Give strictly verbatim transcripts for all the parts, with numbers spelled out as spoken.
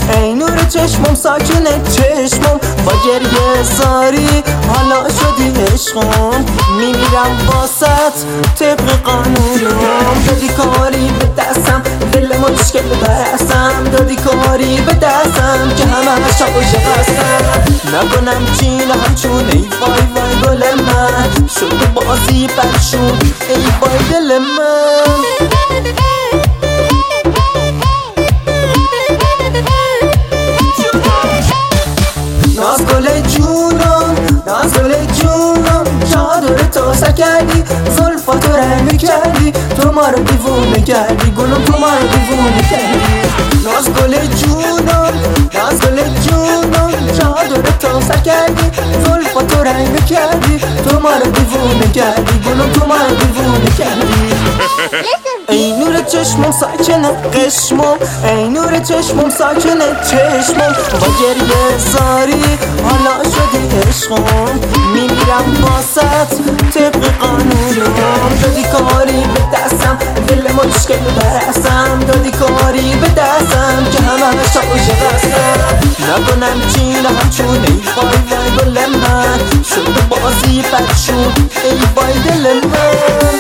ای نور چشمم ساکن چشمم با گریه زاری حالا شدی عشقم میمیرم واسط طبق قانونم دادی کاری به دستم دل مشکل برسم دادی کاری به دستم که همه شاقش قسم نکنم چین همچون ای وای وای گل من شد بازی پرشون ای وای دل من ناز گل جونم ناز گل جونم چادر تو سر کردی زلفاتو رنگ کردی تو ما رو دیوونه کردی گلم تو ما رو دیوونه کردی ناز گل جونم ناز گل جونم چادر تو سر کردی زلفاتو رنگ کردی تو ما رو دیوونه کردی گلم تو ما رو دیوونه کردی ای نور چشمم ساکن قشمم ای نور چشمم ساکن چشمم با گریه زاری حالا شدی عشقم میمیرم واسط طبق قانونم دادی کاری به دستم دل مشکل برسم دادی کاری به دستم که همه شاقش قسم نکنم چین همچون ای وای وای گل من شد بازی پرشون ای وای دل من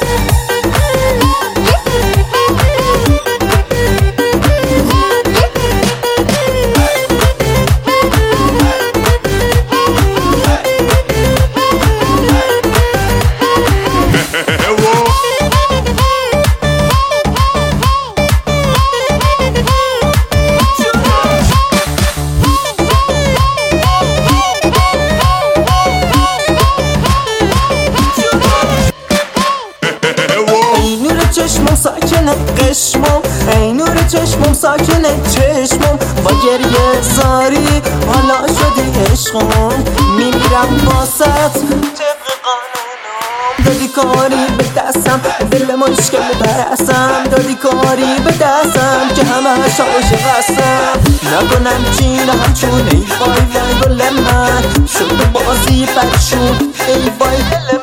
چشمم ساکن قشمم ای نور چشمم ساکن چشمم با گریه زاری حالا شدی عشقم میمیرم واسط طبق قانونم دادی کاری به دستم دل مشکل برسم دادی کاری به دستم که همه شاقش قسم نکنم چین همچون ای وای وای گل من شد بازی پرشون ای وای دل